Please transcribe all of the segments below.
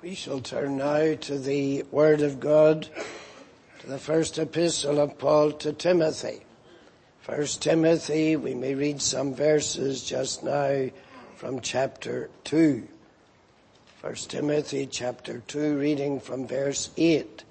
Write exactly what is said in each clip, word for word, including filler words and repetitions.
We shall turn now to the Word of God, to the first epistle of Paul to Timothy. First Timothy, we may read some verses just now from chapter two. First Timothy chapter two, reading from verse eight.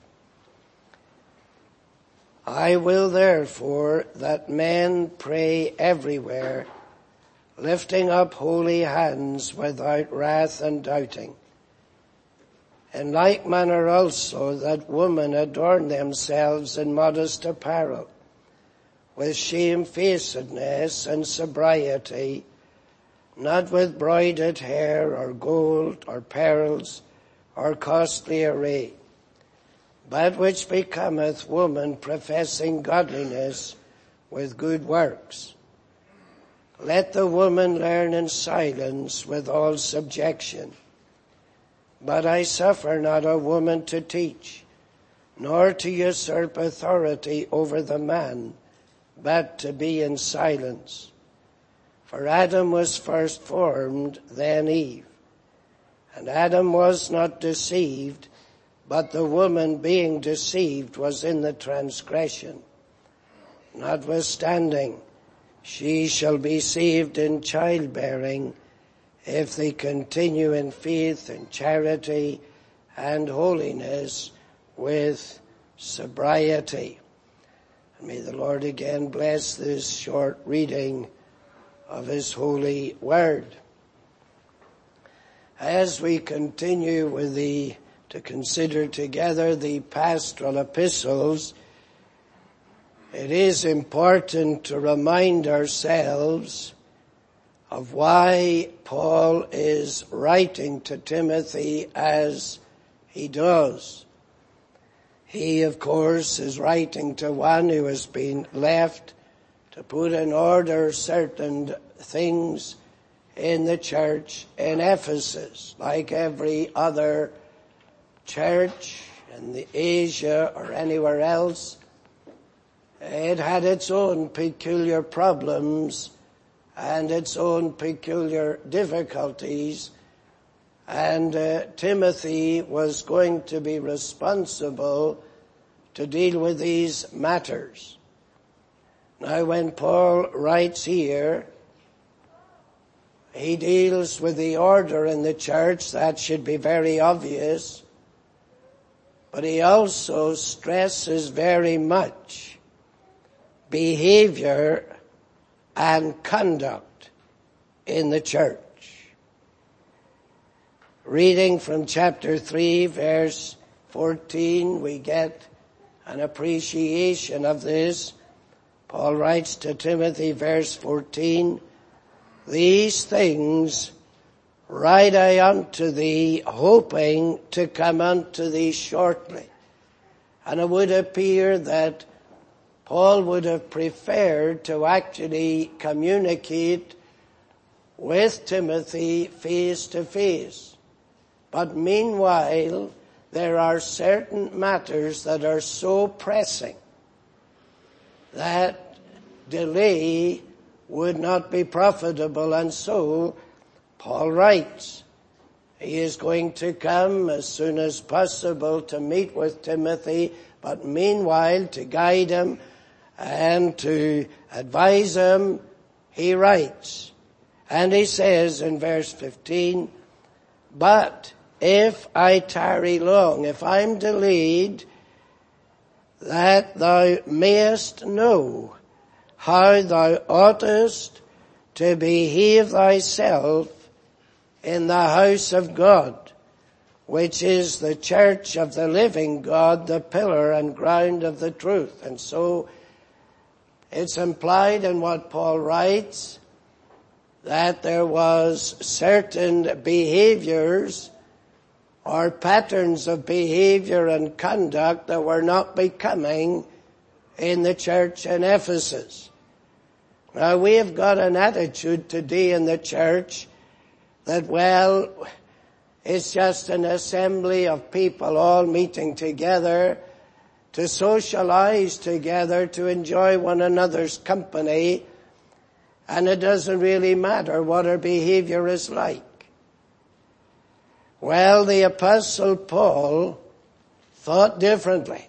I will therefore that men pray everywhere, lifting up holy hands without wrath and doubting. In like manner also that women adorn themselves in modest apparel, with shamefacedness and sobriety, not with broided hair or gold or pearls or costly array, but which becometh woman professing godliness with good works. Let the woman learn in silence with all subjection. But I suffer not a woman to teach, nor to usurp authority over the man, but to be in silence. For Adam was first formed, then Eve. And Adam was not deceived, but the woman being deceived was in the transgression. Notwithstanding, she shall be saved in childbearing, if they continue in faith and charity and holiness with sobriety. And may the Lord again bless this short reading of His holy word. As we continue with the, to consider together the pastoral epistles, it is important to remind ourselves of why Paul is writing to Timothy as he does. He, of course, is writing to one who has been left to put in order certain things in the church in Ephesus, like every other church in the Asia or anywhere else. It had its own peculiar problems and its own peculiar difficulties, and uh, Timothy was going to be responsible to deal with these matters. Now, when Paul writes here, he deals with the order in the church. That should be very obvious, but he also stresses very much behavior and conduct in the church. Reading from chapter three, verse fourteen, we get an appreciation of this. Paul writes to Timothy, verse fourteen, these things write I unto thee, hoping to come unto thee shortly. And it would appear that Paul would have preferred to actually communicate with Timothy face to face. But meanwhile, there are certain matters that are so pressing that delay would not be profitable, and so Paul writes. He is going to come as soon as possible to meet with Timothy, but meanwhile to guide him and to advise him, he writes. And he says in verse fifteen, but if I tarry long, if I'm delayed, that thou mayest know how thou oughtest to behave thyself in the house of God, which is the church of the living God, the pillar and ground of the truth. And so it's implied in what Paul writes that there was certain behaviors or patterns of behavior and conduct that were not becoming in the church in Ephesus. Now, we have got an attitude today in the church that, well, it's just an assembly of people all meeting together to socialize together, to enjoy one another's company, and it doesn't really matter what our behavior is like. Well, the Apostle Paul thought differently.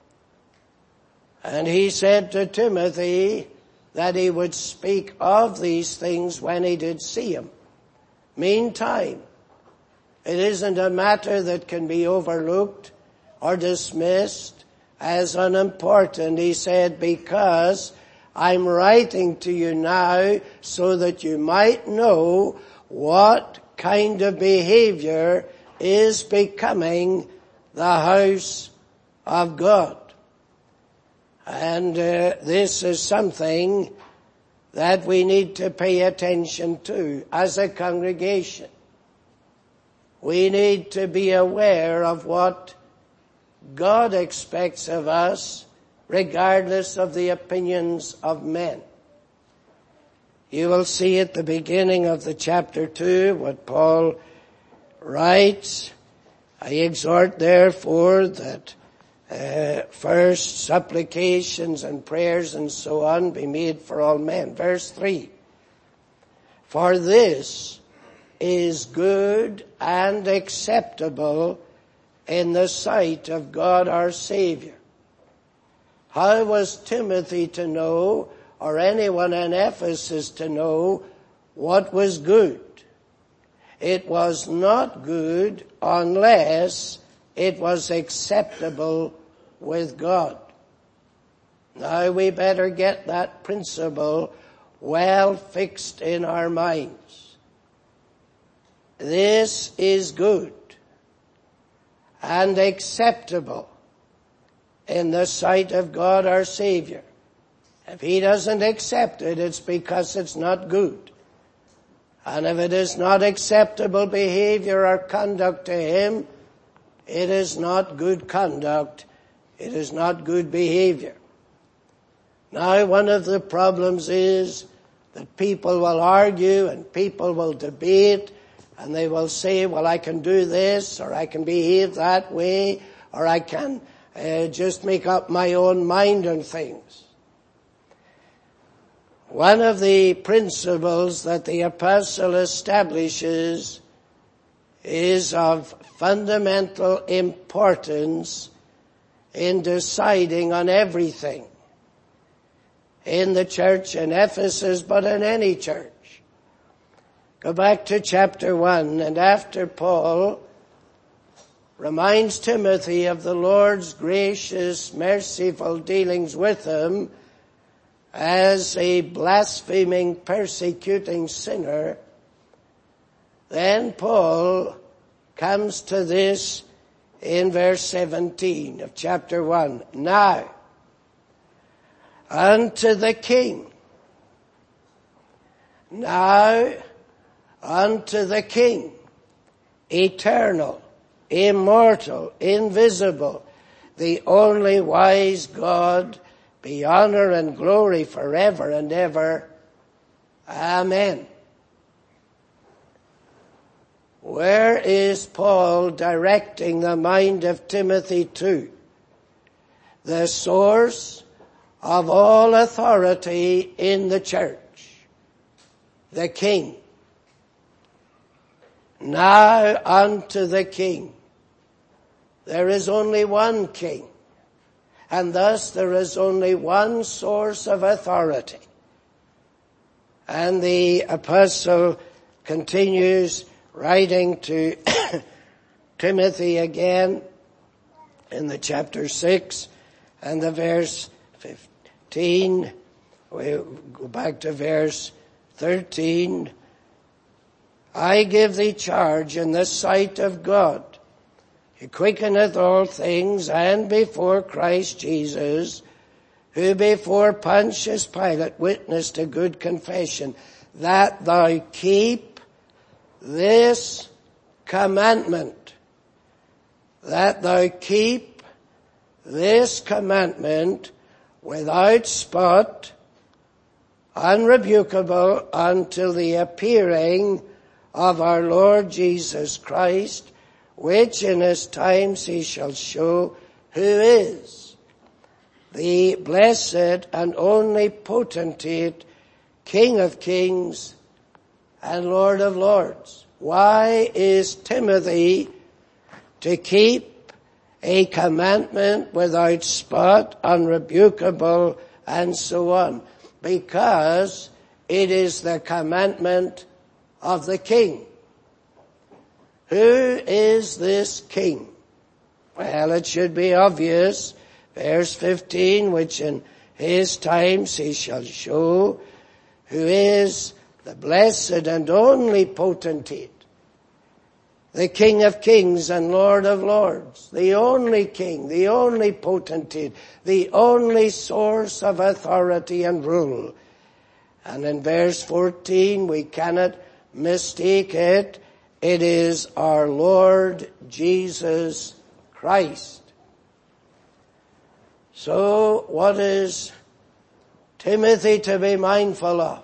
And he said to Timothy that he would speak of these things when he did see him. Meantime, it isn't a matter that can be overlooked or dismissed as unimportant. He said, because I'm writing to you now so that you might know what kind of behavior is becoming the house of God. And uh, this is something that we need to pay attention to as a congregation. We need to be aware of what God expects of us, regardless of the opinions of men. You will see at the beginning of the chapter two what Paul writes. I exhort therefore that uh, first supplications and prayers and so on be made for all men. Verse three. For this is good and acceptable in the sight of God our Savior. How was Timothy to know, or anyone in Ephesus to know, what was good? It was not good unless it was acceptable with God. Now we better get that principle well fixed in our minds. This is good and acceptable in the sight of God our Savior. If He doesn't accept it, it's because it's not good. And if it is not acceptable behavior or conduct to Him, it is not good conduct. It is not good behavior. Now, one of the problems is that people will argue and people will debate, and they will say, well, I can do this, or I can behave that way, or I can uh, just make up my own mind on things. One of the principles that the apostle establishes is of fundamental importance in deciding on everything in the church in Ephesus, but in any church. Go back to chapter one, and after Paul reminds Timothy of the Lord's gracious, merciful dealings with him as a blaspheming, persecuting sinner, then Paul comes to this in verse seventeen of chapter one. Now, unto the King, now unto the King, eternal, immortal, invisible, the only wise God, be honor and glory forever and ever. Amen. Where is Paul directing the mind of Timothy to? The source of all authority in the church, the King. Now unto the King. There is only one King, and thus there is only one source of authority. And the apostle continues writing to Timothy again in the chapter six and the verse fifteen. We go back to verse thirteen. I give thee charge in the sight of God, who quickeneth all things, and before Christ Jesus, who before Pontius Pilate witnessed a good confession, that thou keep this commandment, that thou keep this commandment without spot, unrebukable, until the appearing of our Lord Jesus Christ, which in his times he shall show who is the blessed and only potentate, King of kings and Lord of lords. Why is Timothy to keep a commandment without spot, unrebukable, and so on? Because it is the commandment of the king. Who is this king? Well, it should be obvious. Verse fifteen, which in his times he shall show who is the blessed and only potentate, the King of kings and Lord of lords, the only king, the only potentate, the only source of authority and rule. And in verse fourteen, we cannot mistake it. It is our Lord Jesus Christ. So what is Timothy to be mindful of?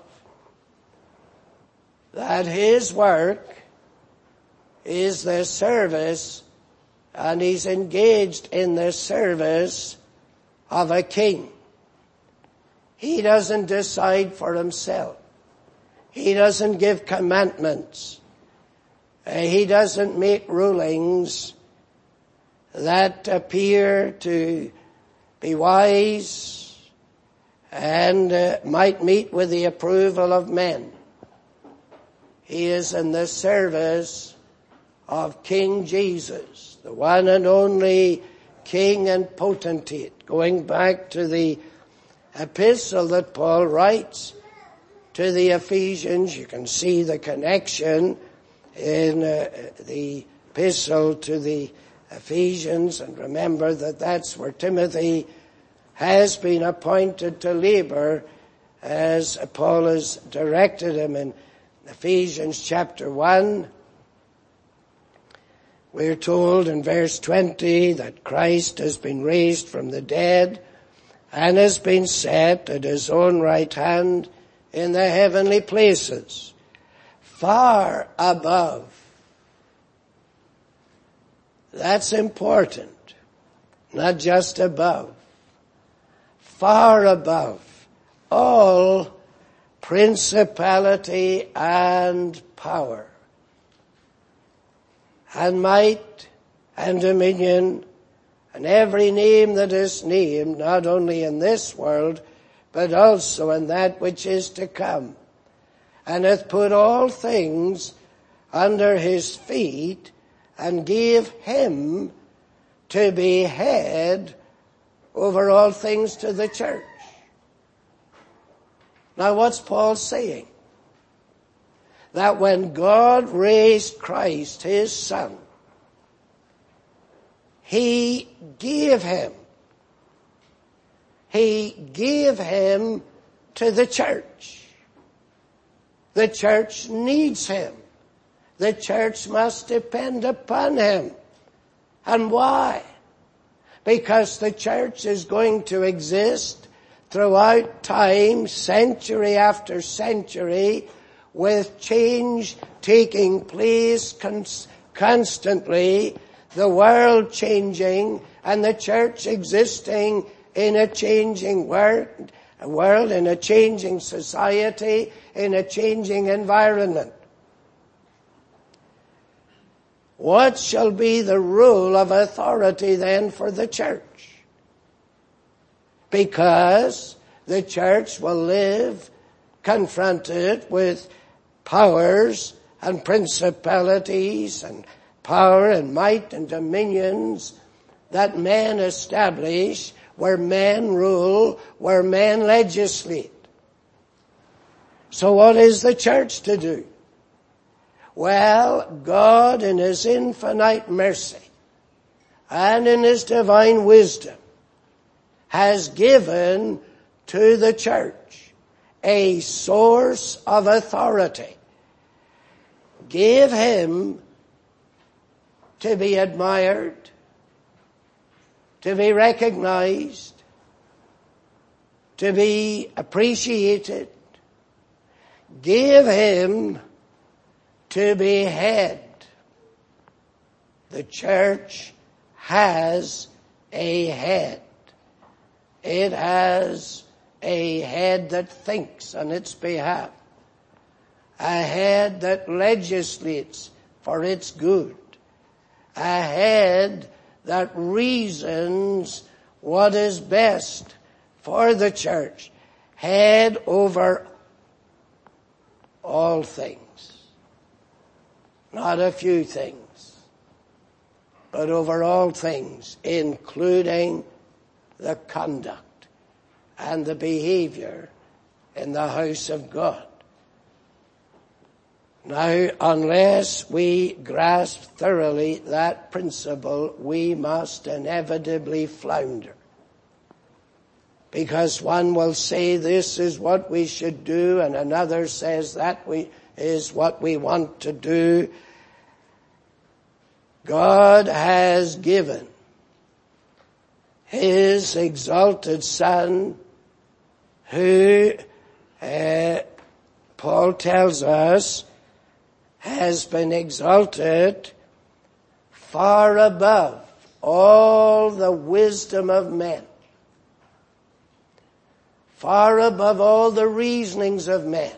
That his work is the service, and he's engaged in the service of a king. He doesn't decide for himself. He doesn't give commandments. He doesn't make rulings that appear to be wise and uh, might meet with the approval of men. He is in the service of King Jesus, the one and only King and potentate. Going back to the epistle that Paul writes to the Ephesians, you can see the connection in uh, the epistle to the Ephesians, and remember that that's where Timothy has been appointed to labor, as Paul has directed him in Ephesians chapter one. We're told in verse twenty that Christ has been raised from the dead and has been set at his own right hand in the heavenly places, far above. That's important. Not just above. Far above all principality and power and might and dominion and every name that is named, not only in this world, but also in that which is to come, and hath put all things under his feet, and gave him to be head over all things to the church. Now what's Paul saying? That when God raised Christ, his Son, he gave him. He gave him to the church. The church needs him. The church must depend upon him. And why? Because the church is going to exist throughout time, century after century, with change taking place cons- constantly, the world changing, and the church existing in a changing world, a world in a changing society, in a changing environment. What shall be the rule of authority then for the church? Because the church will live confronted with powers and principalities and power and might and dominions that men establish, where men rule, where men legislate. So what is the church to do? Well, God in his infinite mercy and in his divine wisdom has given to the church a source of authority. Give him to be admired, to be recognized, to be appreciated. Give him to be head. The church has a head. It has a head that thinks on its behalf. a head that legislates for its good, a head that reasons what is best for the church, head over all things, not a few things, but over all things, including the conduct and the behavior in the house of God. Now, unless we grasp thoroughly that principle, we must inevitably flounder. Because one will say this is what we should do, and another says that we, is what we want to do. God has given His exalted Son, who, uh, Paul tells us, has been exalted far above all the wisdom of men, far above all the reasonings of men,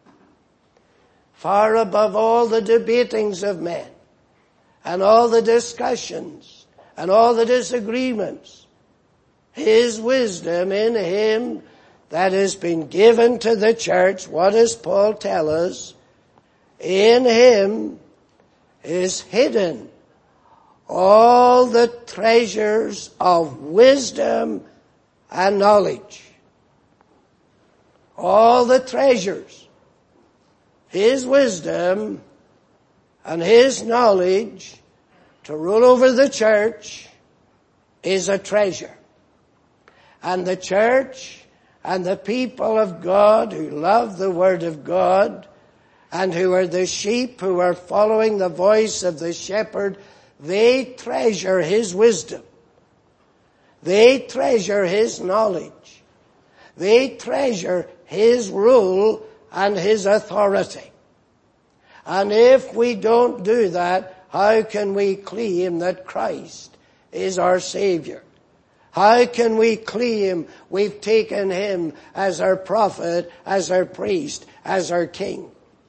far above all the debatings of men, and all the discussions, and all the disagreements. His wisdom in Him that has been given to the church, what does Paul tell us? In Him is hidden all the treasures of wisdom and knowledge. All the treasures. His wisdom and His knowledge to rule over the church is a treasure. And the church and the people of God who love the Word of God and who are the sheep who are following the voice of the shepherd, they treasure His wisdom. They treasure His knowledge. They treasure His rule and His authority. And if we don't do that, how can we claim that Christ is our Savior? How can we claim we've taken Him as our prophet, as our priest, as our king?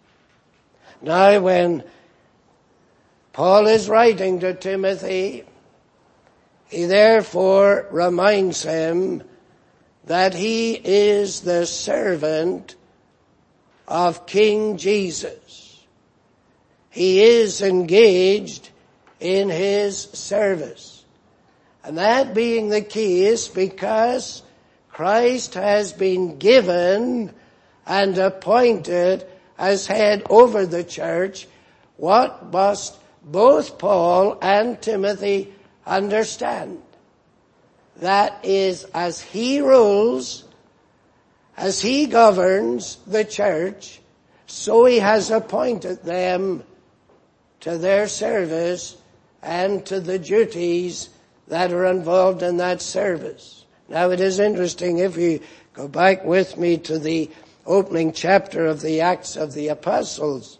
Now when Paul is writing to Timothy, he therefore reminds him that he is the servant of King Jesus. He is engaged in His service. And that being the case, because Christ has been given and appointed as head over the church, what must both Paul and Timothy understand? That is, as He rules, as He governs the church, so He has appointed them to their service and to the duties that are involved in that service. Now it is interesting, if you go back with me to the opening chapter of the Acts of the Apostles,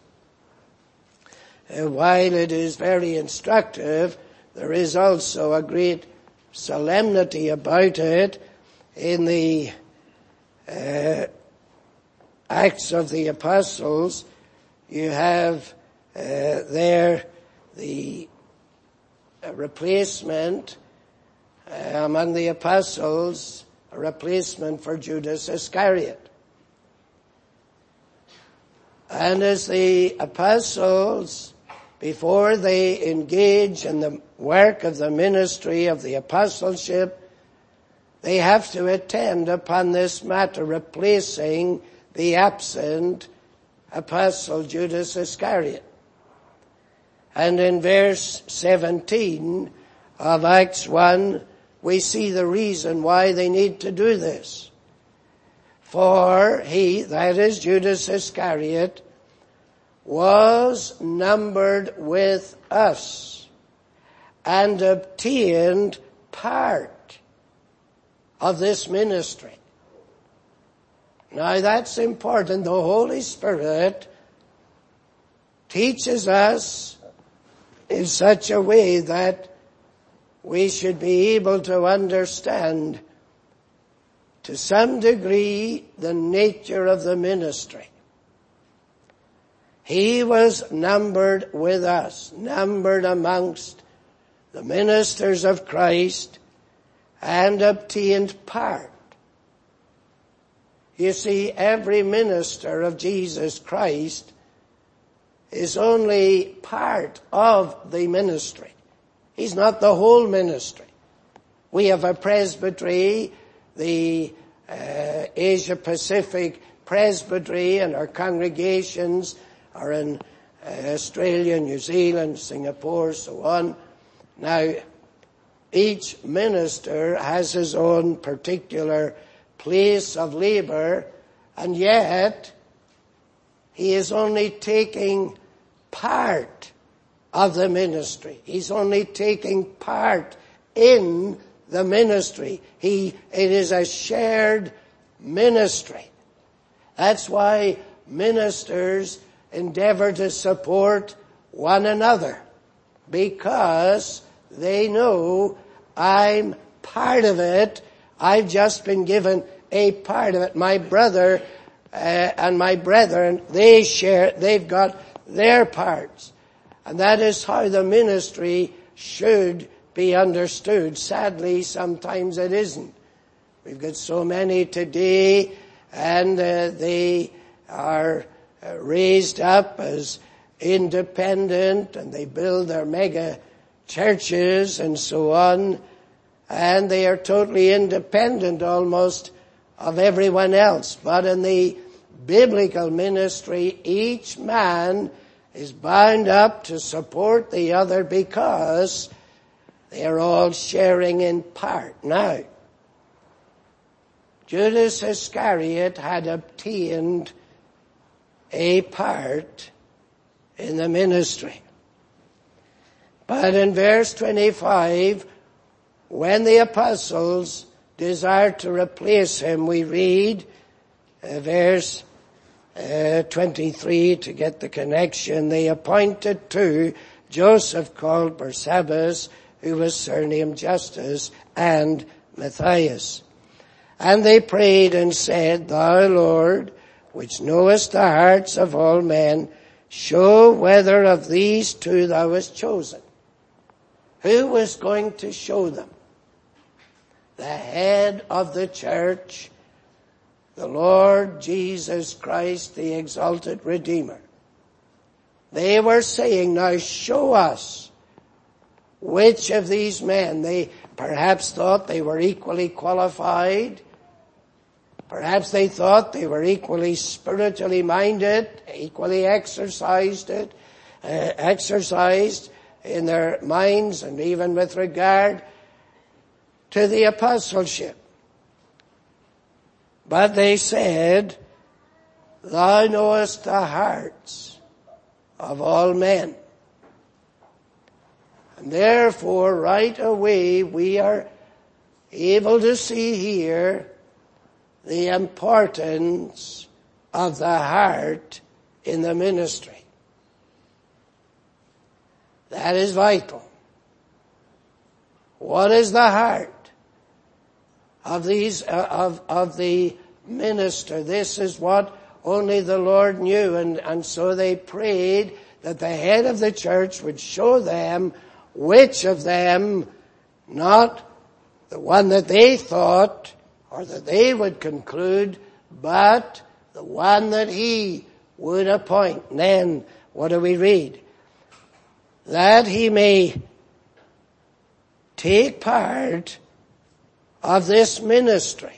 uh, while it is very instructive, there is also a great solemnity about it. In the uh, Acts of the Apostles, you have uh, there the uh, replacement uh, among the apostles, a replacement for Judas Iscariot. And as the apostles, before they engage in the work of the ministry of the apostleship, they have to attend upon this matter, replacing the absent apostle Judas Iscariot. And in verse seventeen of Acts one, we see the reason why they need to do this. For he, that is Judas Iscariot, was numbered with us and obtained part of this ministry. Now that's important. The Holy Spirit teaches us in such a way that we should be able to understand to some degree the nature of the ministry. He was numbered with us, numbered amongst the ministers of Christ, and obtained part. You see, every minister of Jesus Christ is only part of the ministry. He's not the whole ministry. We have a presbytery, the uh, Asia Pacific Presbytery, and our congregations are in uh, Australia, New Zealand, Singapore, so on. Now, each minister has his own particular place of labor, and yet he is only taking part of the ministry. He's only taking part in the ministry. He, it is a shared ministry. That's why ministers endeavor to support one another, because they know I'm part of it. I've just been given a part of it. My brother uh, and my brethren, they share, they've got their parts. And that is how the ministry should be understood. Sadly, sometimes it isn't. We've got so many today, and uh, they are uh, raised up as independent, and they build their mega churches and so on, and they are totally independent almost of everyone else. But in the biblical ministry, each man is bound up to support the other because they are all sharing in part. Now, Judas Iscariot had obtained a part in the ministry. But in verse twenty-five, when the apostles desired to replace him, we read uh, verse uh, twenty-three to get the connection. They appointed two, Joseph called Barsabbas, who was surnamed Justus, and Matthias. And they prayed and said, Thou, Lord, which knowest the hearts of all men, show whether of these two thou hast chosen. Who was going to show them? The head of the church, the Lord Jesus Christ, the exalted Redeemer. They were saying, now show us which of these men. They perhaps thought they were equally qualified. Perhaps they thought they were equally spiritually minded, equally exercised it, uh, exercised in their minds, and even with regard to the apostleship. But they said, Thou knowest the hearts of all men. And therefore, right away, we are able to see here the importance of the heart in the ministry. That is vital. What is the heart of these, uh, of, of the minister? This is what only the Lord knew, and, and so they prayed that the head of the church would show them which of them, not the one that they thought or that they would conclude, but the one that he would appoint. And then, what do we read? That he may take part of this ministry.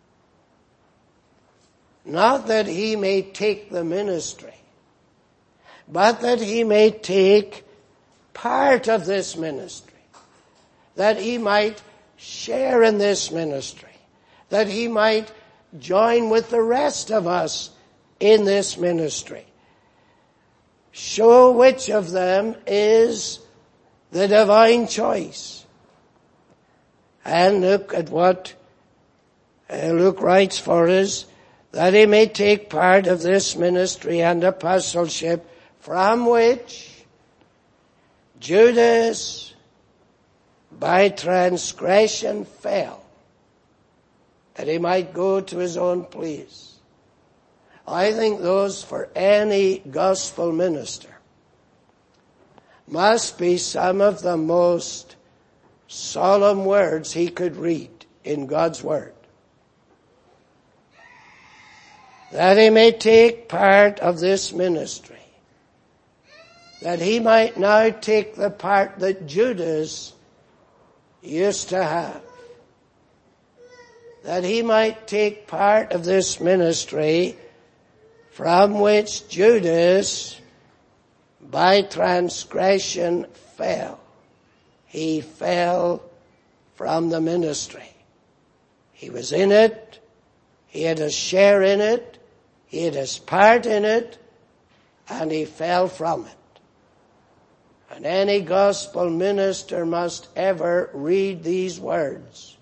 Not that he may take the ministry, but that he may take part of this ministry. That he might share in this ministry. That he might join with the rest of us in this ministry. Show which of them is the divine choice. And look at what uh, Luke writes for us, that he may take part of this ministry and apostleship, from which Judas by transgression fell, that he might go to his own place. I think those for any gospel minister must be some of the most solemn words he could read in God's Word. That he may take part of this ministry. That he might now take the part that Judas used to have. That he might take part of this ministry from which Judas, by transgression, fell. He fell from the ministry. He was in it. He had a share in it. He had his part in it. And he fell from it. And any gospel minister must ever read these words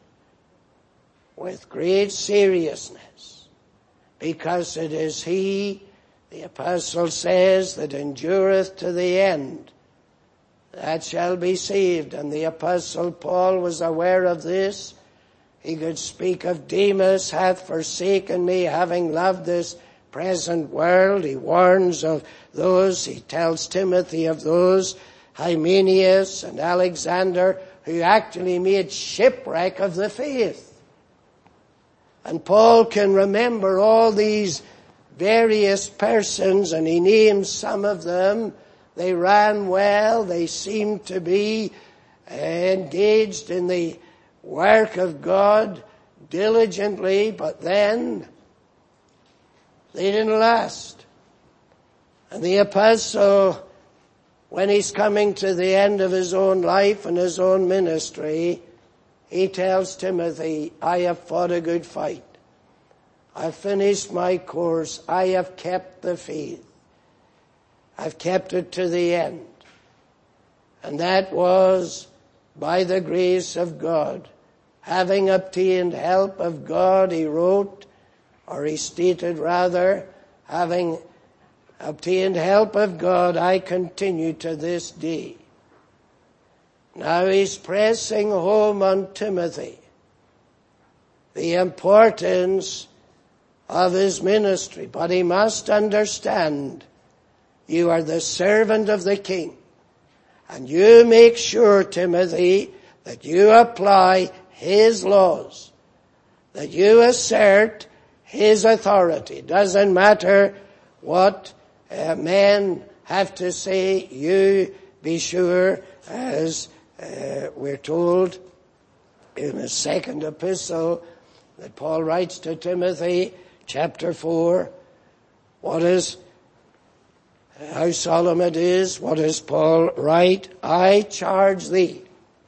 with great seriousness, because it is he, the apostle says, that endureth to the end, that shall be saved. And the apostle Paul was aware of this. He could speak of Demas hath forsaken me, having loved this present world. He warns of those, he tells Timothy of those, Hymenaeus and Alexander, who actually made shipwreck of the faith. And Paul can remember all these various persons, and he names some of them. They ran well. They seemed to be engaged in the work of God diligently, but then they didn't last. And the apostle, when he's coming to the end of his own life and his own ministry, he tells Timothy, I have fought a good fight. I've finished my course. I have kept the faith. I've kept it to the end. And that was by the grace of God. Having obtained help of God, he wrote, or he stated rather, having obtained help of God, I continue to this day. Now he's pressing home on Timothy the importance of his ministry. But he must understand, you are the servant of the King. And you make sure, Timothy, that you apply his laws, that you assert his authority. Doesn't matter what uh, men have to say, you be sure, as uh, we're told in the second epistle that Paul writes to Timothy, chapter four, what is, how solemn it is, what does Paul write? I charge thee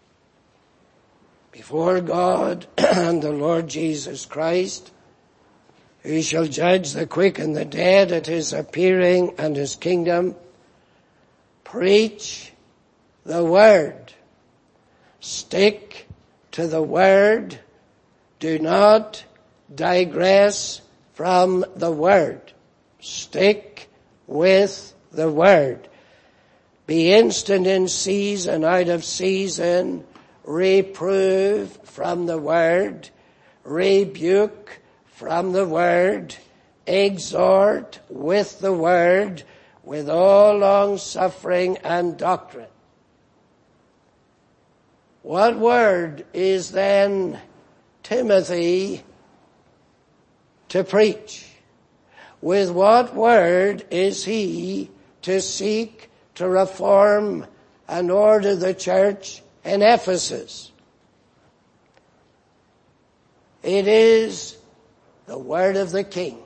before God and the Lord Jesus Christ, who shall judge the quick and the dead at his appearing and his kingdom. Preach the word. Stick to the word. Do not digress from the word. Stick with the word. Be instant in season, out of season. Reprove from the word. Rebuke from the word. Exhort with the word, with all long suffering and doctrine. What word is then Timothy to preach? With what word is he to seek to reform and order the church in Ephesus? It is the word of the King.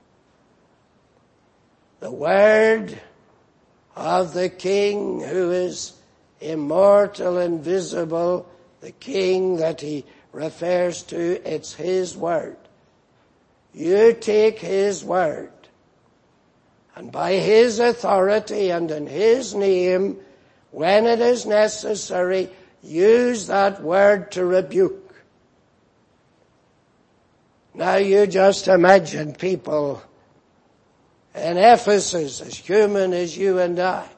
The word of the King who is immortal, invisible, the King that he refers to, it's his word. You take his word, and by his authority and in his name, when it is necessary, use that word to rebuke. Now you just imagine people in Ephesus as human as you and I.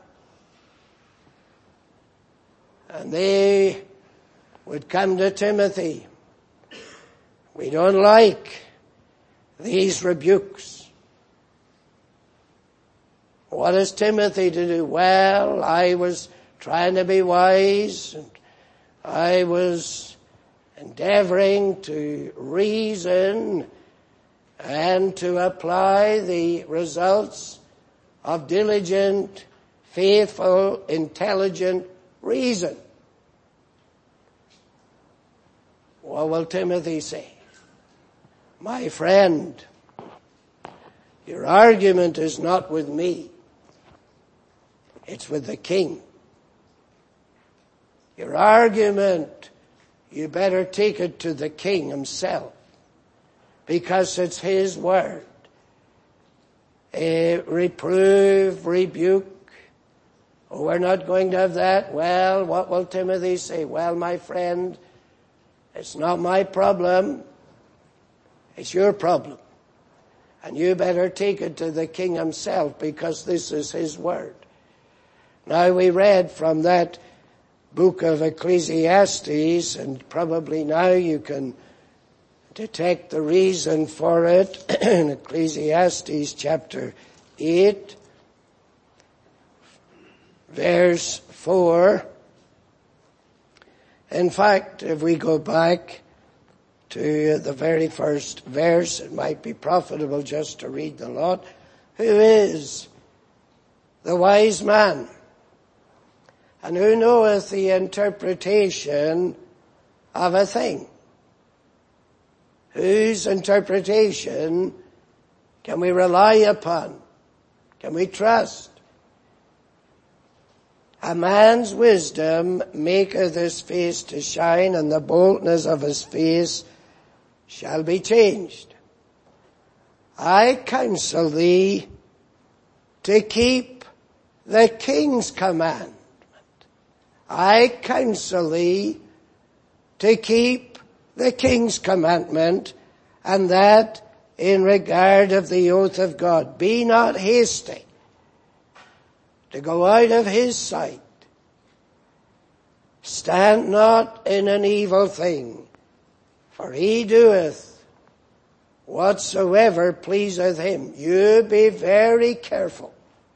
And they would come to Timothy. We don't like these rebukes. What is Timothy to do? Well, I was trying to be wise, and I was endeavoring to reason and to apply the results of diligent, faithful, intelligent reason. What will Timothy say? My friend, your argument is not with me. It's with the king. Your argument, you better take it to the king himself, because it's his word. A reprove, rebuke. Oh, we're not going to have that. Well, what will Timothy say? Well, my friend, it's not my problem. It's your problem. And you better take it to the king himself, because this is his word. Now, we read from that book of Ecclesiastes, and probably now you can detect the reason for it in Ecclesiastes chapter eight, verse four. In fact, if we go back to the very first verse, it might be profitable just to read the lot. Who is the wise man? And who knoweth the interpretation of a thing? Whose interpretation can we rely upon? Can we trust? A man's wisdom maketh his face to shine, and the boldness of his face shall be changed. I counsel thee to keep the king's command. I counsel thee to keep the king's commandment, and that in regard of the oath of God. Be not hasty to go out of his sight. Stand not in an evil thing, for he doeth whatsoever pleaseth him. You be very careful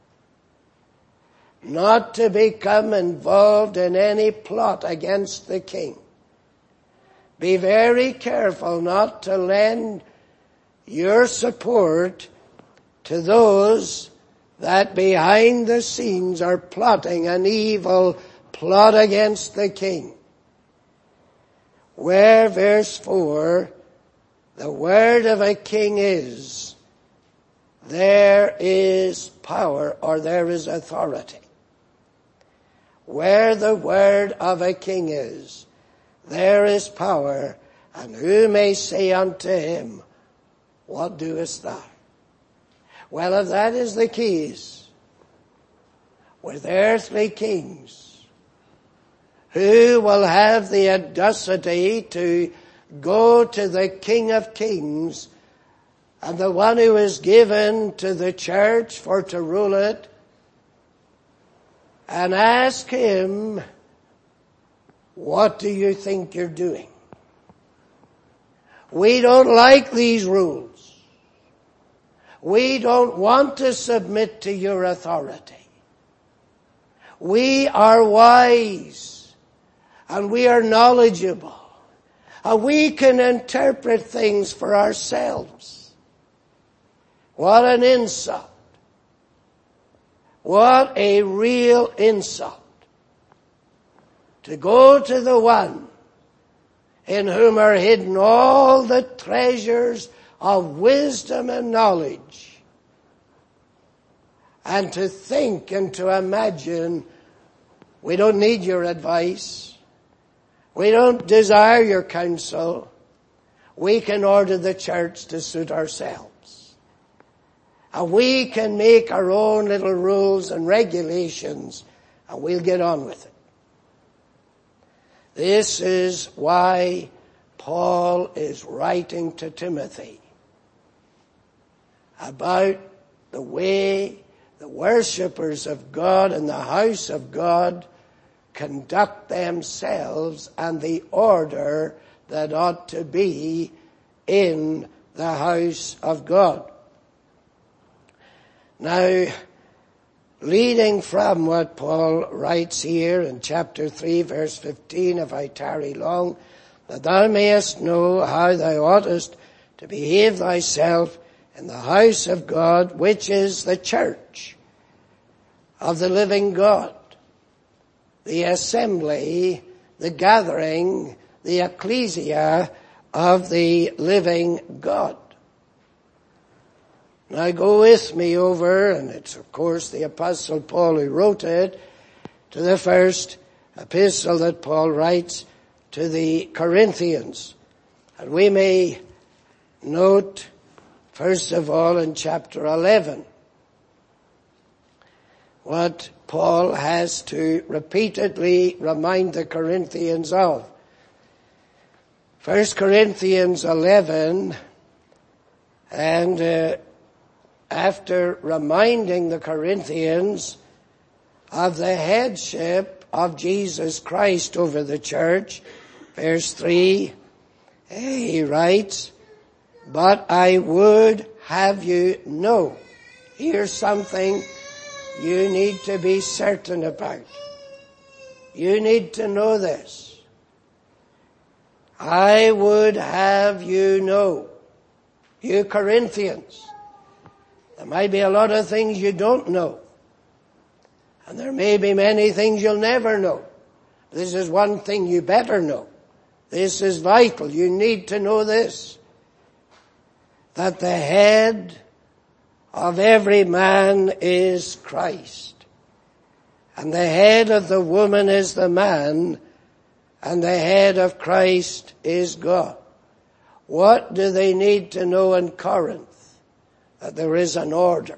not to become involved in any plot against the king. Be very careful not to lend your support to those that behind the scenes are plotting an evil plot against the king. Where, verse four, the word of a king is, there is power, or there is authority. Where the word of a king is, there is power, and who may say unto him, what doest thou? Well, if that is the case with earthly kings, who will have the audacity to go to the King of Kings and the one who is given to the church for to rule it, and ask him, what do you think you're doing? We don't like these rules. We don't want to submit to your authority. We are wise, and we are knowledgeable, and we can interpret things for ourselves. What an insult. What a real insult. To go to the one in whom are hidden all the treasures of wisdom and knowledge, and to think and to imagine, we don't need your advice, we don't desire your counsel, we can order the church to suit ourselves. And we can make our own little rules and regulations, and we'll get on with it. This is why Paul is writing to Timothy about the way the worshippers of God in the house of God conduct themselves, and the order that ought to be in the house of God. Now, leading from what Paul writes here in chapter three, verse fifteen, if I tarry long, that thou mayest know how thou oughtest to behave thyself in the house of God, which is the church of the living God, the assembly, the gathering, the ecclesia of the living God. Now go with me over, and it's of course the Apostle Paul who wrote it, to the first epistle that Paul writes to the Corinthians. And we may note, first of all, in chapter eleven, what Paul has to repeatedly remind the Corinthians of. First Corinthians eleven, and uh, after reminding the Corinthians of the headship of Jesus Christ over the church, verse three, he writes, but I would have you know. Here's something you need to be certain about. You need to know this. I would have you know, you Corinthians, there might be a lot of things you don't know. And there may be many things you'll never know. This is one thing you better know. This is vital. You need to know this. That the head of every man is Christ. And the head of the woman is the man. And the head of Christ is God. What do they need to know in Corinth? That there is an order.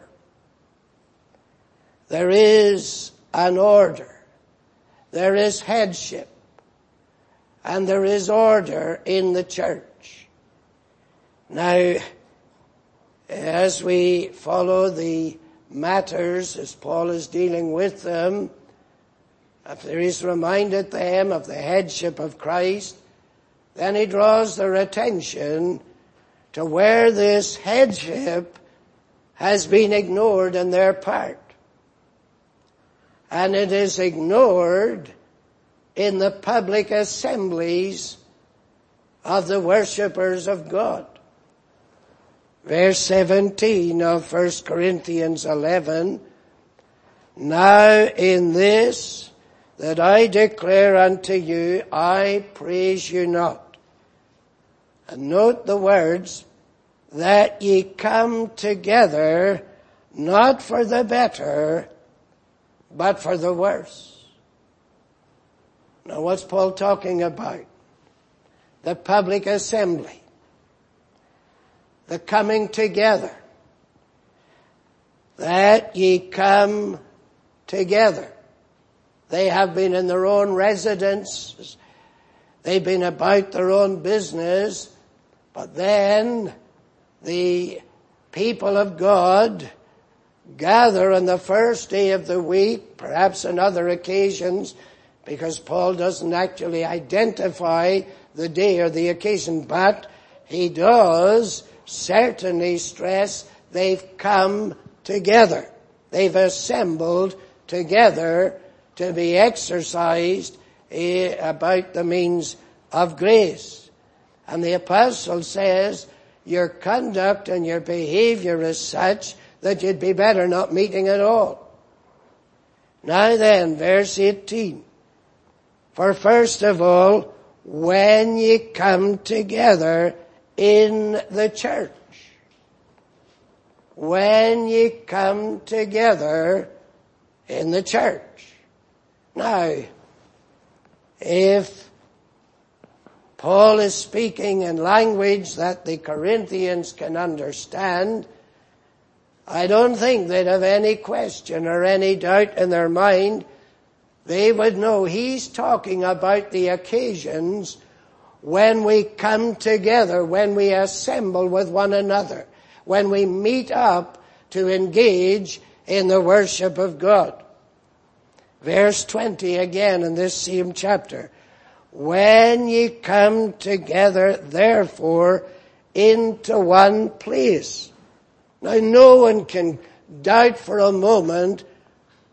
There is an order. There is headship. And there is order in the church. Now, as we follow the matters as Paul is dealing with them, after he's reminded them of the headship of Christ, then he draws their attention to where this headship has been ignored in their part. And it is ignored in the public assemblies of the worshippers of God. Verse seventeen of First Corinthians eleven, now in this that I declare unto you, I praise you not. And note the words, that ye come together not for the better, but for the worse. Now what's Paul talking about? The public assembly. The coming together. That ye come together. They have been in their own residences. They've been about their own business. But then the people of God gather on the first day of the week, perhaps on other occasions, because Paul doesn't actually identify the day or the occasion, but he does certainly stress they've come together. They've assembled together to be exercised about the means of grace. And the apostle says, your conduct and your behavior is such that you'd be better not meeting at all. Now then, verse eighteen. For first of all, when ye come together in the church. When ye come together in the church. Now, if Paul is speaking in language that the Corinthians can understand, I don't think they'd have any question or any doubt in their mind. They would know he's talking about the occasions when we come together, when we assemble with one another, when we meet up to engage in the worship of God. Verse twenty again in this same chapter. When ye come together, therefore, into one place. Now no one can doubt for a moment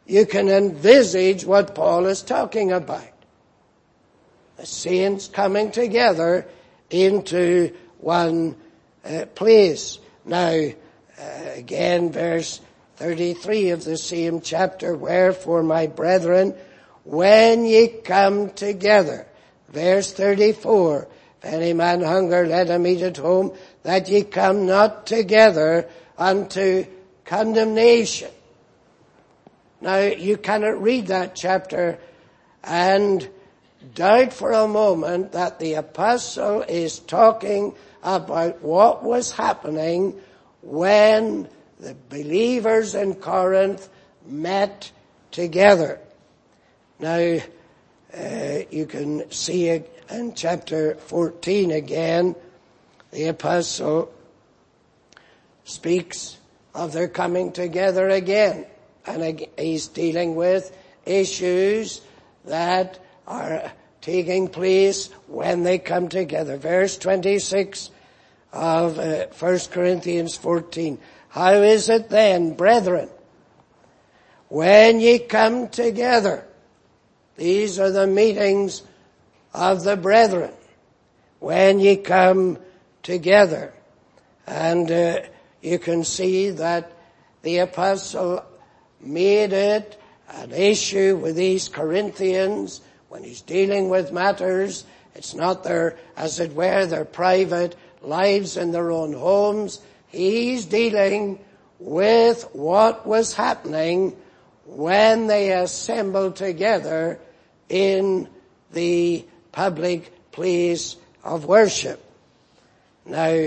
you can envisage what Paul is talking about. The saints coming together into one uh, place. Now, uh, again, verse thirty-three of the same chapter, wherefore, my brethren, when ye come together. Verse thirty-four, if any man hunger, let him eat at home, that ye come not together unto condemnation. Now, you cannot read that chapter and doubt for a moment that the apostle is talking about what was happening when the believers in Corinth met together. Now, uh, you can see it in chapter fourteen again. The apostle speaks of their coming together again. And he's dealing with issues that are taking place when they come together. Verse twenty-six of uh, First Corinthians fourteen. How is it then, brethren, when ye come together? These are the meetings of the brethren. When ye come together. And uh, you can see that the apostle made it an issue with these Corinthians when he's dealing with matters. It's not their, as it were, their private lives in their own homes. He's dealing with what was happening when they assembled together in the public place of worship. Now,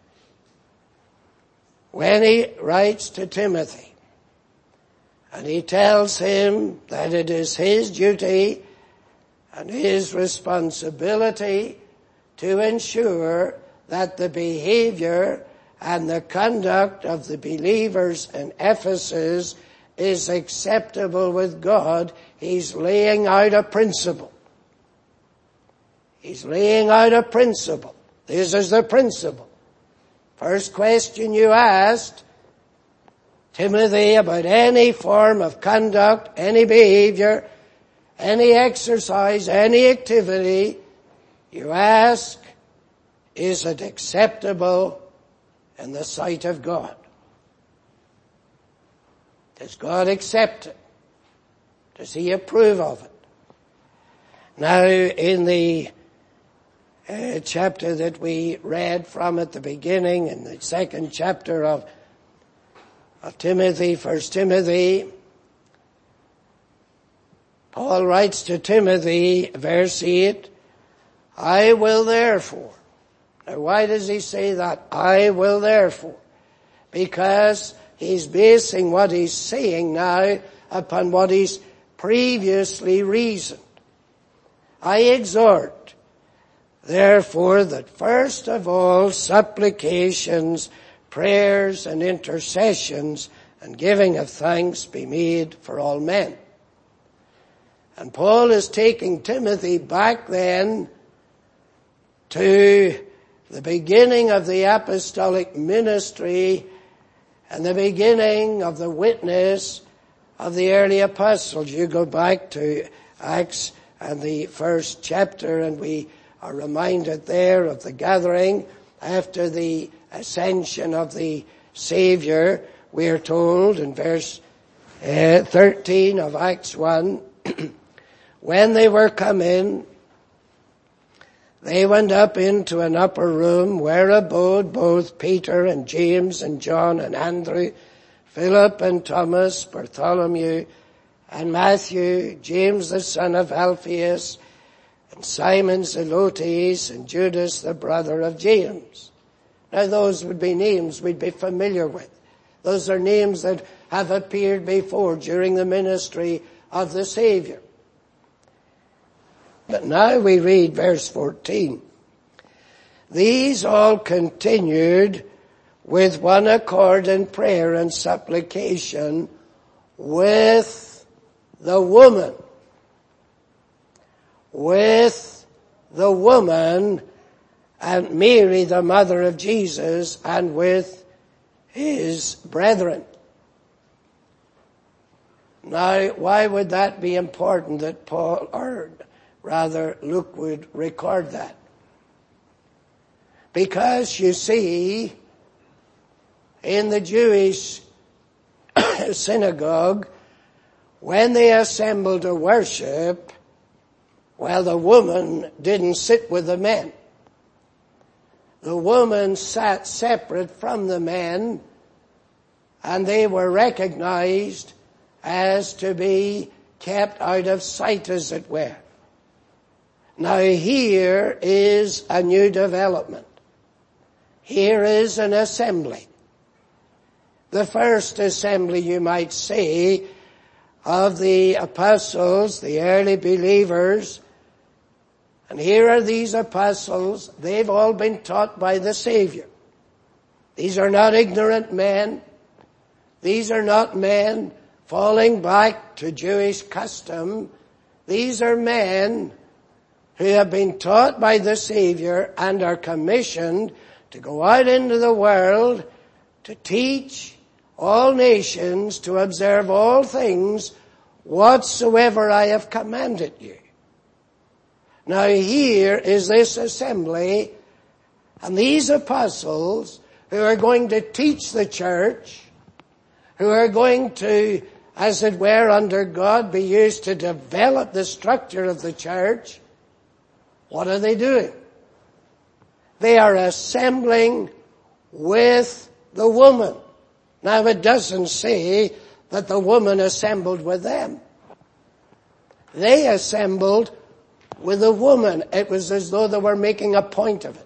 when he writes to Timothy, and he tells him that it is his duty and his responsibility to ensure that the behavior and the conduct of the believers in Ephesus is acceptable with God, he's laying out a principle. He's laying out a principle. This is the principle. First question you asked Timothy about any form of conduct, any behavior, any exercise, any activity, you ask, is it acceptable in the sight of God? Does God accept it? Does he approve of it? Now, in the uh, chapter that we read from at the beginning, in the second chapter of of Timothy, First Timothy, Paul writes to Timothy, verse eight, I will therefore. Now why does he say that? I will therefore. Because he's basing what he's saying now upon what he's previously reasoned. I exhort, therefore, that first of all supplications, prayers and intercessions and giving of thanks be made for all men. And Paul is taking Timothy back then to the beginning of the apostolic ministry and the beginning of the witness of the early apostles. You go back to Acts and the first chapter, and we are reminded there of the gathering after the ascension of the Savior. We are told in verse uh, thirteen of Acts one, when they were come in, they went up into an upper room where abode both Peter and James and John and Andrew, Philip and Thomas, Bartholomew and Matthew, James the son of Alphaeus, and Simon Zelotes, and Judas the brother of James. Now those would be names we'd be familiar with. Those are names that have appeared before during the ministry of the Savior. But now we read verse fourteen. These all continued with one accord in prayer and supplication with the woman. With the woman and Mary, the mother of Jesus, and with his brethren. Now, why would that be important that Paul, or rather Luke, would record that? Because, you see, in the Jewish synagogue, when they assembled to worship, well, the woman didn't sit with the men. The woman sat separate from the men, and they were recognized as to be kept out of sight, as it were. Now here is a new development. Here is an assembly. The first assembly, you might say, of the apostles, the early believers. And here are these apostles. They've all been taught by the Savior. These are not ignorant men. These are not men falling back to Jewish custom. These are men who have been taught by the Savior and are commissioned to go out into the world to teach all nations to observe all things whatsoever I have commanded you. Now here is this assembly, and these apostles who are going to teach the church, who are going to, as it were, under God, be used to develop the structure of the church. What are they doing? They are assembling with the woman. Now it doesn't say that the woman assembled with them. They assembled with the woman. It was as though they were making a point of it.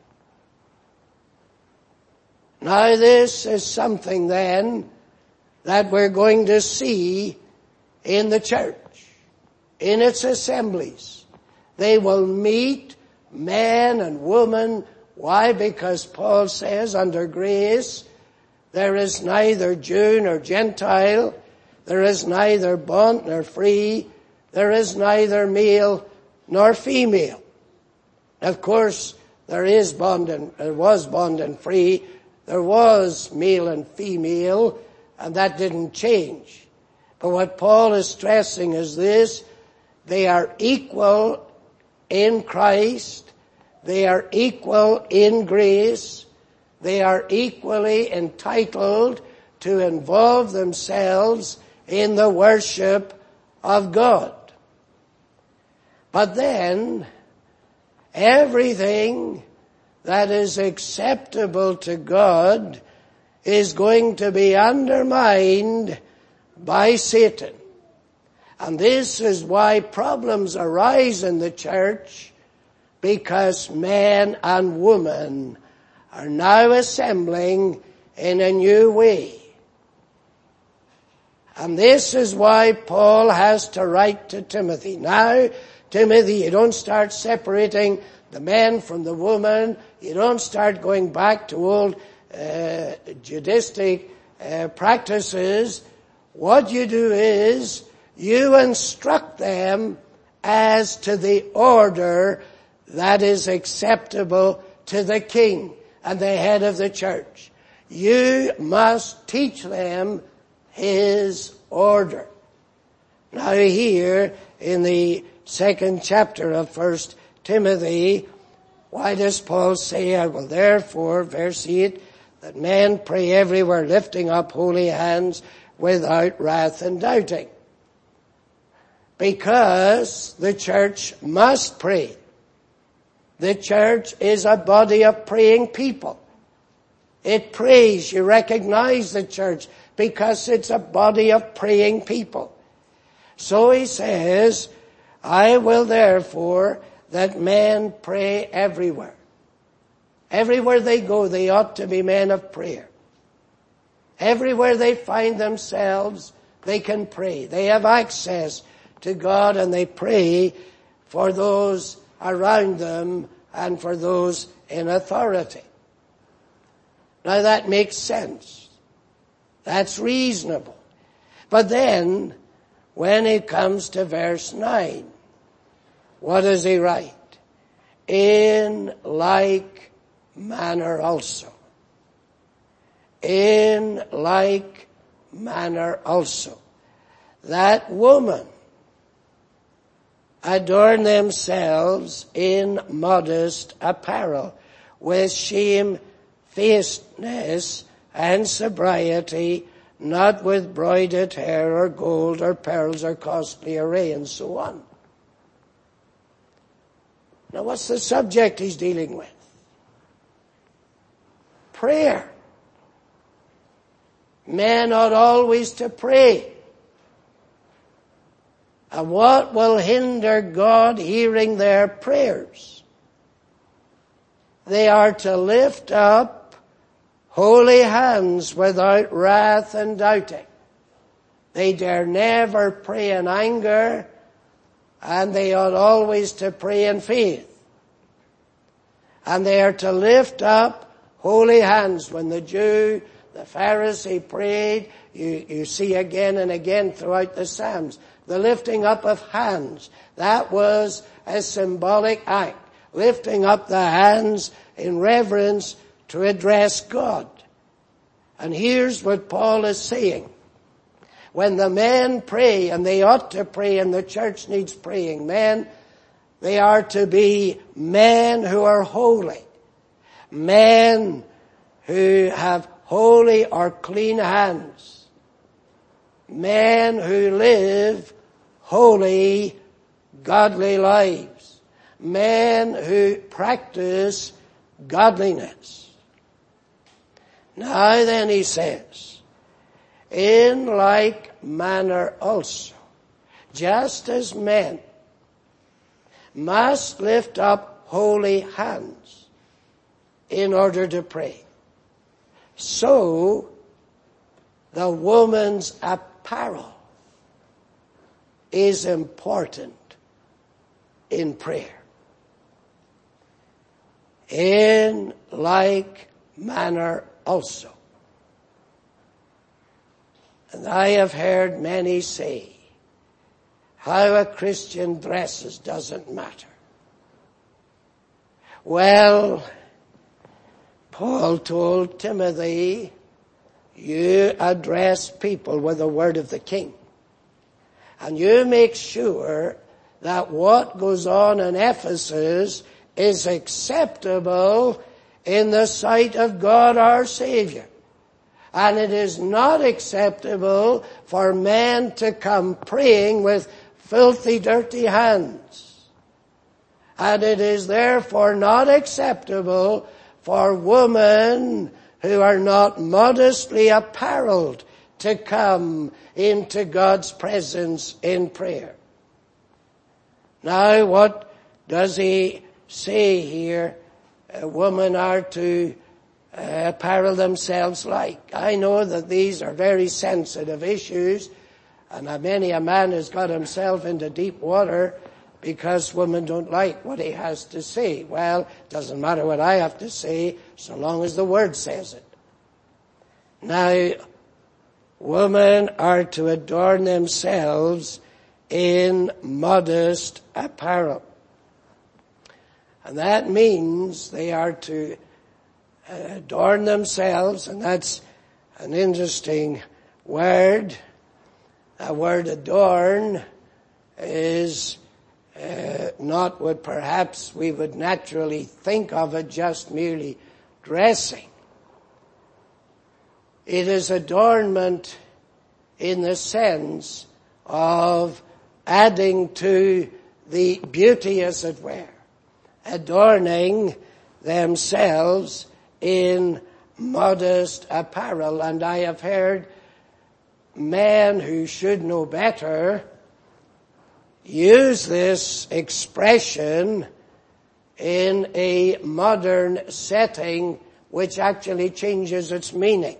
Now this is something then that we're going to see in the church, in its assemblies. They will meet man and woman. Why? Because Paul says under grace, there is neither Jew nor Gentile, there is neither bond nor free, there is neither male nor female. Of course, there is bond and, there was bond and free, there was male and female, and that didn't change. But what Paul is stressing is this: they are equal in Christ, they are equal in grace, they are equally entitled to involve themselves in the worship of God. But then, everything that is acceptable to God is going to be undermined by Satan. And this is why problems arise in the church, because man and woman are now assembling in a new way. And this is why Paul has to write to Timothy. Now, Timothy, you don't start separating the man from the woman. You don't start going back to old uh, Judaistic uh, practices. What you do is you instruct them as to the order that is acceptable to the king and the head of the church. You must teach them his order. Now here in the second chapter of First Timothy, why does Paul say, I will therefore, verse eight, that men pray everywhere, lifting up holy hands without wrath and doubting? Because the church must pray. The church is a body of praying people. It prays. You recognize the church because it's a body of praying people. So he says, I will therefore that men pray everywhere. Everywhere they go, they ought to be men of prayer. Everywhere they find themselves, they can pray. They have access to God, and they pray for those around them and for those in authority. Now that makes sense. That's reasonable. But then, when it comes to verse nine, what does he write? In like manner also. In like manner also. that woman adorn themselves in modest apparel, with shamefacedness and sobriety, not with broided hair or gold or pearls or costly array, and so on. Now, what's the subject he's dealing with? Prayer. Men ought always to pray. And what will hinder God hearing their prayers? They are to lift up holy hands without wrath and doubting. They dare never pray in anger, and they ought always to pray in faith. And they are to lift up holy hands. When the Jew, the Pharisee prayed, you, you see again and again throughout the Psalms, the lifting up of hands. That was a symbolic act. Lifting up the hands in reverence to address God. And here's what Paul is saying. When the men pray, and they ought to pray, and the church needs praying men, they are to be men who are holy. Men who have holy or clean hands. Men who live holy, godly lives. Men who practice godliness. Now then he says, in like manner also, just as men must lift up holy hands in order to pray, so the woman's apparel is important in prayer. In like manner also. And I have heard many say, how a Christian dresses doesn't matter. Well, Paul told Timothy, you address people with the word of the king. And you make sure that what goes on in Ephesus is acceptable in the sight of God our Savior. And it is not acceptable for men to come praying with filthy, dirty hands. And it is therefore not acceptable for women who are not modestly apparelled to come into God's presence in prayer. Now, what does he say here? Uh, women are to uh, apparel themselves like. I know that these are very sensitive issues, and many a man has got himself into deep water because women don't like what he has to say. Well, it doesn't matter what I have to say, so long as the word says it. Now, women are to adorn themselves in modest apparel. And that means they are to adorn themselves, and that's an interesting word. That word adorn is uh, not what perhaps we would naturally think of it, just merely dressing. It is adornment in the sense of adding to the beauty, as it were. Adorning themselves in modest apparel. And I have heard men who should know better use this expression in a modern setting which actually changes its meaning.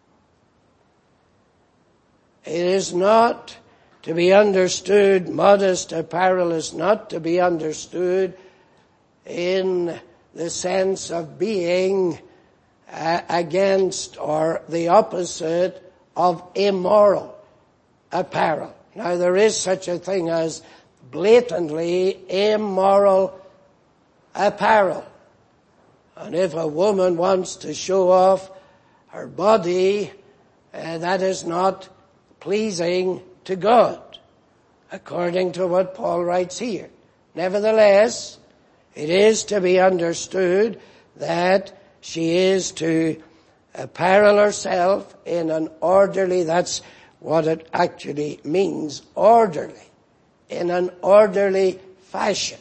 It is not to be understood, modest apparel is not to be understood in the sense of being uh, against or the opposite of immoral apparel. Now, there is such a thing as blatantly immoral apparel. And if a woman wants to show off her body, uh, that is not pleasing to God, according to what Paul writes here. Nevertheless, it is to be understood that she is to apparel herself in an orderly, that's what it actually means, orderly, in an orderly fashion,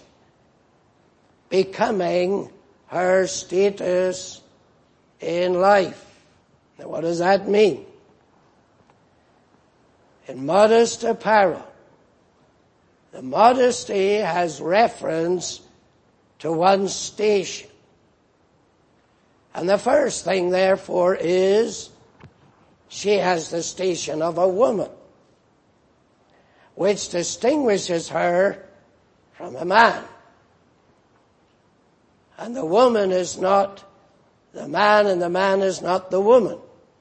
becoming her status in life. Now, what does that mean? In modest apparel, the modesty has reference to one's station. And the first thing, therefore, is she has the station of a woman, which distinguishes her from a man. And the woman is not the man, and the man is not the woman.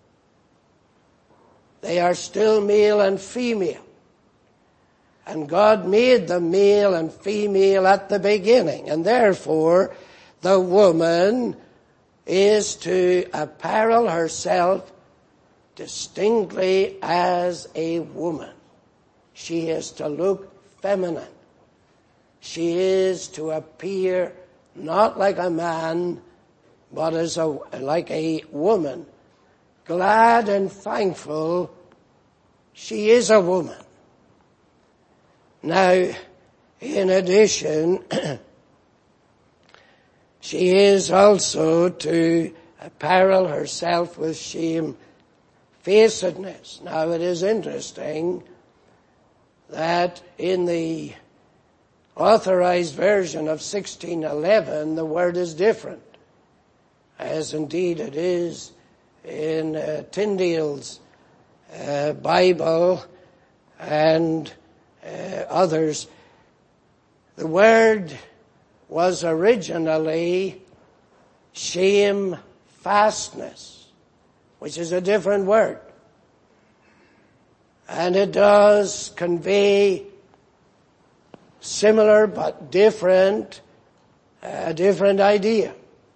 They are still male and female. And God made them male and female at the beginning. And therefore, the woman is to apparel herself distinctly as a woman. She is to look feminine. She is to appear not like a man, but as a, like a woman. Glad and thankful, she is a woman. Now, in addition, she is also to apparel herself with shamefacedness. Now, it is interesting that in the Authorized Version of sixteen eleven, the word is different, as indeed it is in uh, Tyndale's uh, Bible and uh, others. The word was originally shamefastness, which is a different word. And it does convey similar but different, a different idea.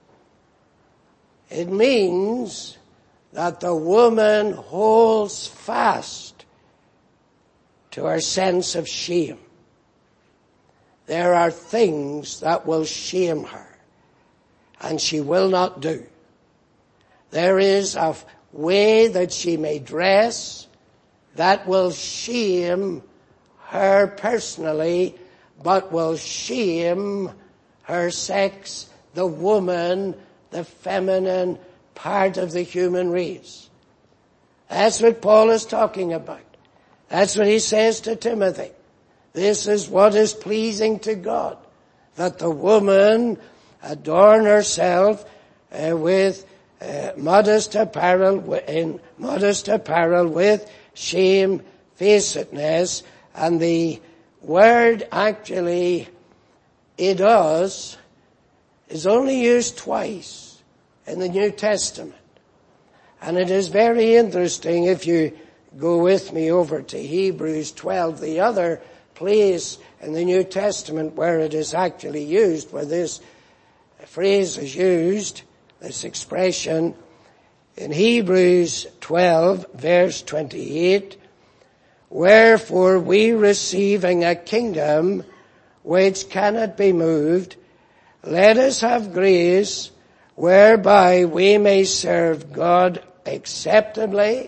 It means that the woman holds fast to her sense of shame. There are things that will shame her, and she will not do. There is a way that she may dress that will shame her personally, but will shame her sex, the woman, the feminine part of the human race. That's what Paul is talking about. That's what he says to Timothy. This is what is pleasing to God, that the woman adorn herself uh, with uh, modest apparel, in modest apparel with shamefacedness. And the word actually, eidos, is only used twice in the New Testament. And it is very interesting if you go with me over to Hebrews twelve, the other place in the New Testament where it is actually used, where this phrase is used, this expression, in Hebrews twelve, verse twenty-eight, wherefore we receiving a kingdom which cannot be moved, let us have grace whereby we may serve God acceptably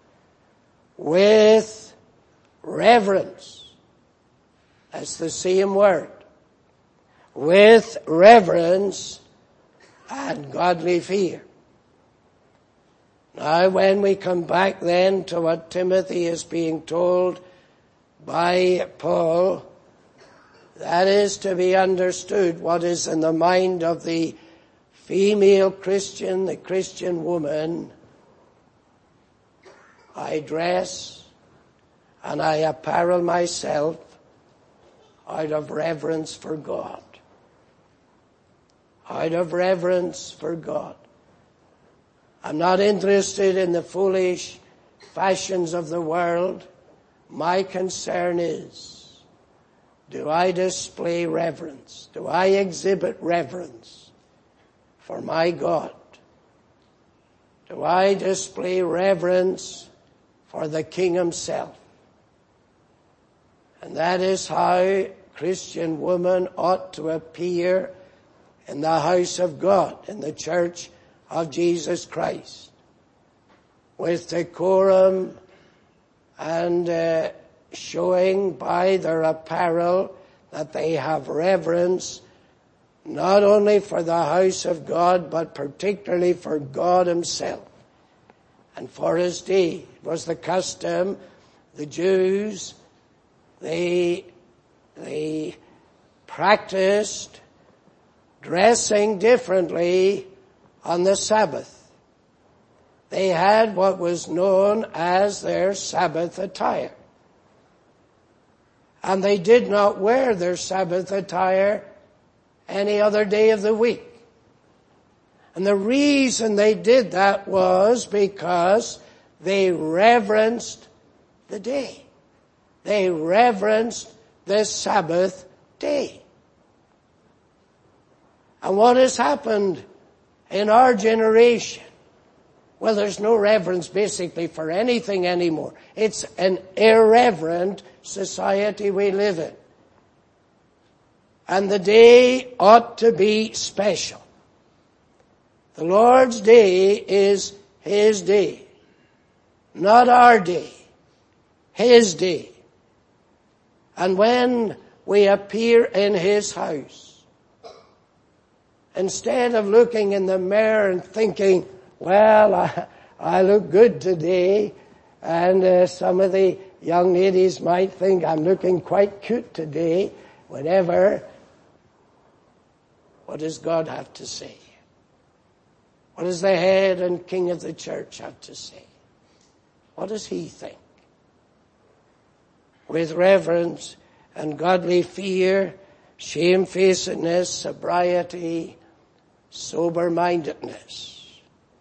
with reverence. That's the same word. With reverence and godly fear. Now, when we come back then to what Timothy is being told by Paul, that is to be understood what is in the mind of the female Christian, the Christian woman. I dress and I apparel myself out of reverence for God. Out of reverence for God. I'm not interested in the foolish fashions of the world. My concern is, do I display reverence? Do I exhibit reverence for my God? Do I display reverence for the King himself? And that is how Christian women ought to appear in the house of God, in the church of Jesus Christ, with decorum and uh, showing by their apparel that they have reverence not only for the house of God, but particularly for God himself and for his day. It was the custom, the Jews, they, they practiced dressing differently on the Sabbath. They had what was known as their Sabbath attire. And they did not wear their Sabbath attire any other day of the week. And the reason they did that was because they reverenced the day. They reverenced the Sabbath day. And what has happened in our generation? Well, there's no reverence basically for anything anymore. It's an irreverent society we live in. And the day ought to be special. The Lord's day is his day, not our day, his day. And when we appear in his house, instead of looking in the mirror and thinking, well, I, I look good today, and uh, some of the young ladies might think I'm looking quite cute today, whatever. What does God have to say? What does the head and king of the church have to say? What does he think? With reverence and godly fear, shamefacedness, sobriety, sober-mindedness.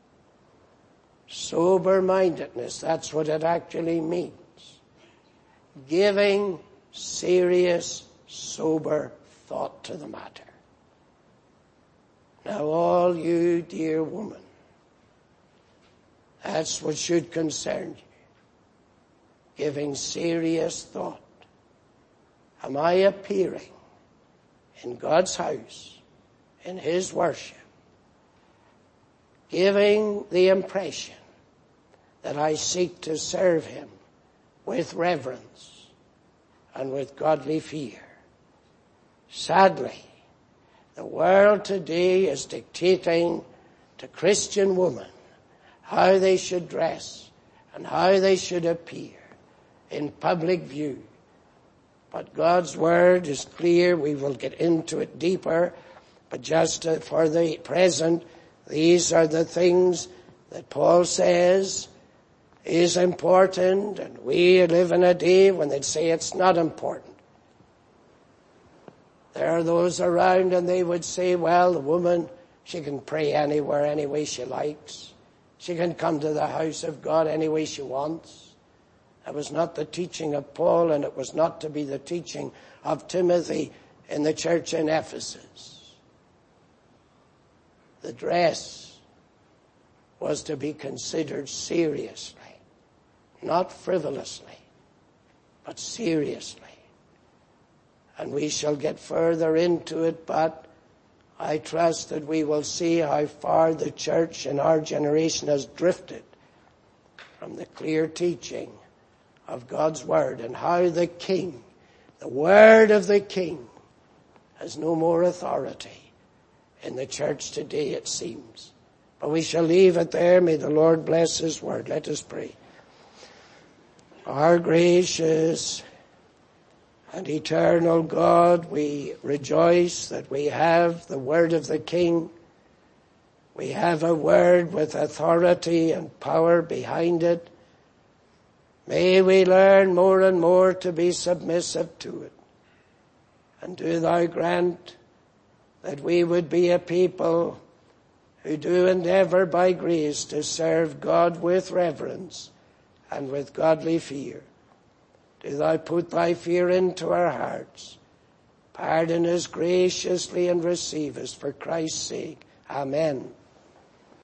Sober-mindedness, that's what it actually means. Giving serious, sober thought to the matter. Now all you dear woman, that's what should concern you. Giving serious thought. Am I appearing in God's house, in his worship, giving the impression that I seek to serve him with reverence and with godly fear? Sadly, the world today is dictating to Christian women how they should dress and how they should appear in public view. But God's word is clear. We will get into it deeper. But just for the present, these are the things that Paul says is important. And we live in a day when they'd say it's not important. There are those around and they would say, well, the woman, she can pray anywhere, any way she likes. She can come to the house of God any way she wants. That was not the teaching of Paul, and it was not to be the teaching of Timothy in the church in Ephesus. The dress was to be considered seriously, not frivolously, but seriously. And we shall get further into it, but I trust that we will see how far the church in our generation has drifted from the clear teaching of God's word, and how the king, the word of the king, has no more authority in the church today, it seems. But we shall leave it there. May the Lord bless his word. Let us pray. Our gracious and eternal God, we rejoice that we have the word of the King. We have a word with authority and power behind it. May we learn more and more to be submissive to it. And do thou grant that we would be a people who do endeavor by grace to serve God with reverence and with godly fear. Do thou put thy fear into our hearts. Pardon us graciously and receive us for Christ's sake. Amen.